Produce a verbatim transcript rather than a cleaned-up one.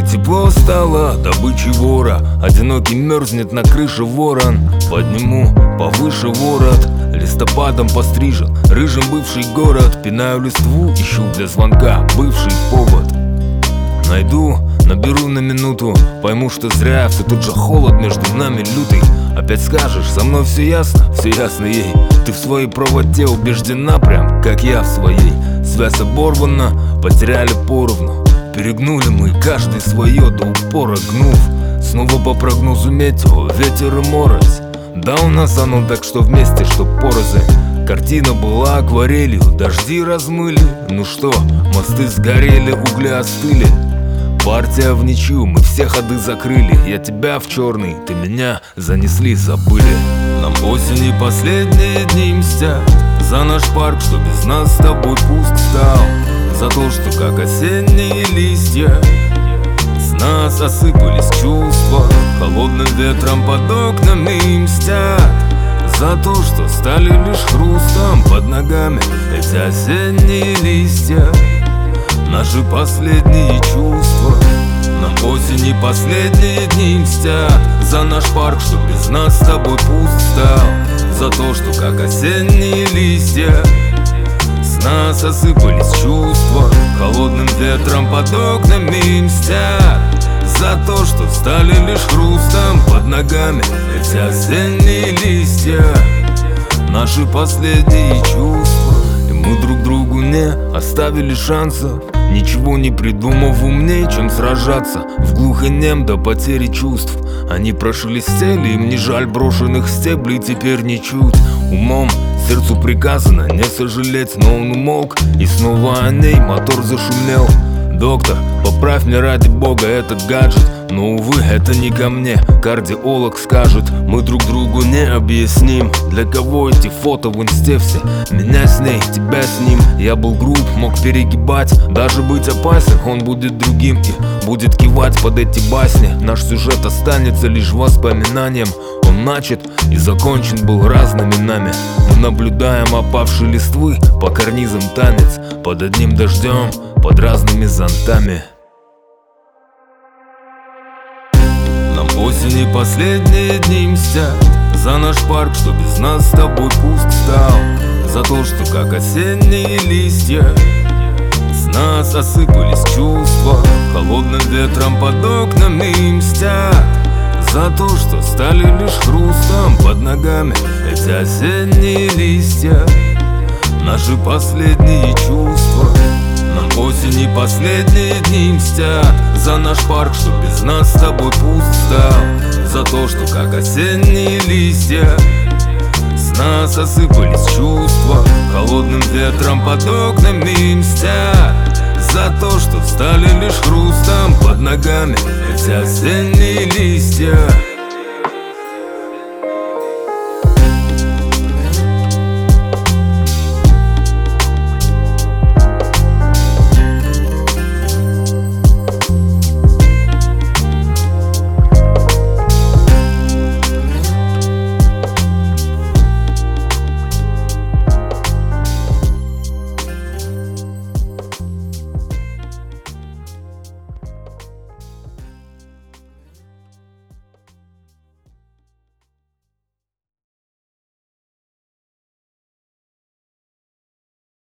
тепло стало добычей вора. Одинокий мерзнет на крыше ворон. Подниму повыше ворот. Листопадом пострижен рыжим бывший город. Пинаю листву, ищу для звонка бывший повод. Найду, наберу на минуту. Пойму, что зря, все тут же холод между нами лютый. Опять скажешь, со мной все ясно, все ясно ей. Ты в своей правоте убеждена, прям как я в своей. Связь оборвана, потеряли поровну. Перегнули мы каждый свое до упора гнув. Снова по прогнозу метео, ветер и морось. Да у нас оно так, что вместе, что порознь. Картина была акварелью, дожди размыли. Ну что, мосты сгорели, угли остыли. Партия в ничью, мы все ходы закрыли. Я тебя в черный, ты меня занесли, забыли. Нам осени последние дни мстят за наш парк, что без нас с тобой пуст стал. За то, что как осенние листья с нас осыпались чувства. Холодным ветром под окнами мстят за то, что стали лишь хрустом под ногами эти осенние листья. Наши последние чувства. Нам осени последние дни мстят за наш парк, что без нас с тобой пуст стал. За то, что как осенние листья с нас осыпались чувства. Холодным ветром под окнами мстят за то, что стали лишь хрустом под ногами эти осенние листья. Наши последние чувства. И мы друг другу не оставили шансов. Ничего не придумав умнее, чем сражаться в глухонем до потери чувств. Они прошелестели, им не жаль брошенных стеблей теперь ничуть. Умом сердцу приказано не сожалеть, но он умолк, и снова о ней мотор зашумел. Доктор, поправь мне ради бога этот гаджет. Но, увы, это не ко мне. Кардиолог скажет, мы друг другу не объясним. Для кого эти фото в инсте все? Меня с ней, тебя с ним. Я был груб, мог перегибать, даже быть опасен. Он будет другим и будет кивать под эти басни. Наш сюжет останется лишь воспоминанием. Он начат и закончен был разными нами. Мы наблюдаем опавшие листвы по карнизам танец. Под одним дождем, под разными зонтами. Нам осени последние дни мстят за наш парк, что без нас с тобой пуст стал. За то, что как осенние листья с нас осыпались чувства. Холодным ветром под окнами мстят за то, что стали лишь хрустом под ногами эти осенние листья. Наши последние чувства. Нам осени последние дни мстят за наш парк, что без нас с тобой пуст стал. За то, что как осенние листья с нас осыпались чувства. Холодным ветром под окнами мстят за то, что стали лишь хрустом под ногами эти осенние листья.